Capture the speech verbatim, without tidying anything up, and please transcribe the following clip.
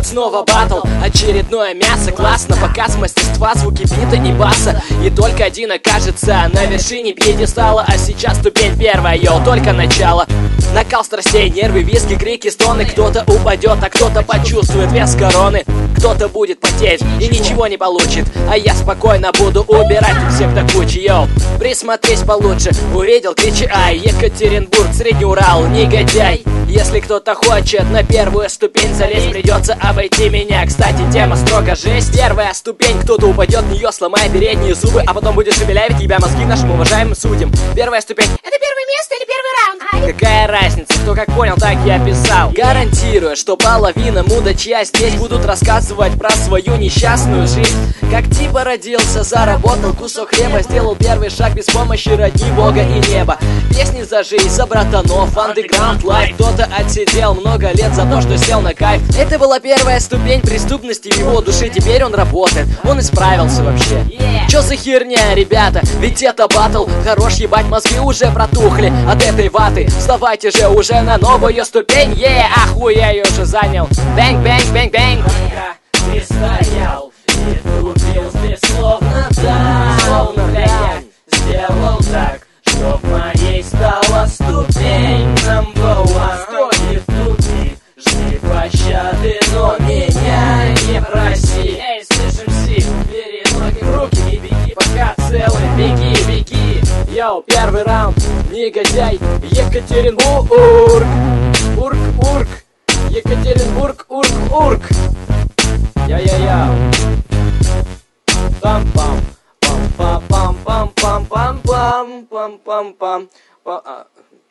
Вот снова батл, очередное мясо. Классно, показ мастерства, звуки бита и баса. И только один окажется на вершине пьедестала. А сейчас ступень первая, йоу, только начало. Накал страстей, нервы, визги, крики, стоны. Кто-то упадет, а кто-то почувствует вес короны. Кто-то будет потеть и ничего не получит, а я спокойно буду убирать тут всех до кучи, йоу. Присмотрись получше, увидел, кричи ай. Екатеринбург, Средний Урал, негодяй. Если кто-то хочет на первую ступень залезть, придется обойти меня. Кстати, тема строго жесть. Первая ступень, кто-то упадет в нее, сломая передние зубы, а потом будешь шепелявить тебя мозги нашим уважаемым судьям. Первая ступень — это первое место или первый раунд? Какая разница, кто как понял, так я писал. Гарантирую, что половина мудачья здесь будут рассказывать про свою несчастную жизнь. Как типа родился, заработал кусок хлеба, сделал первый шаг без помощи родни, бога и неба. Песни за жизнь, за братанов, андеграунд лайф. Кто-то отсидел много лет за то, что сел на кайф. Это была первая ступень преступности в его душе. Теперь он работает, он исправился вообще. yeah. Чё за херня, ребята, ведь это батл. Хорош ебать, мозги уже протухли от этой ваты. Вставайте же уже на новую ступень. yeah. Ахуя, я уже занял. Бэнг, бэнг, бэнг, бэнг. Ты стоял и трубил здесь словно так. Словно я сделал так, чтоб моей стала ступень number one. Стой в тупик, жди пощады, но меня не проси. Эй, слышим, си, бери ноги в руки и беги, пока целый. Беги, беги. Йоу, первый раунд, негодяй. Екатеринбург, урк, урк. Екатеринбург, урк, урк. Я-я-я. Пам-пам. Пам-пам-пам-пам-пам-пам-пам-пам-пам.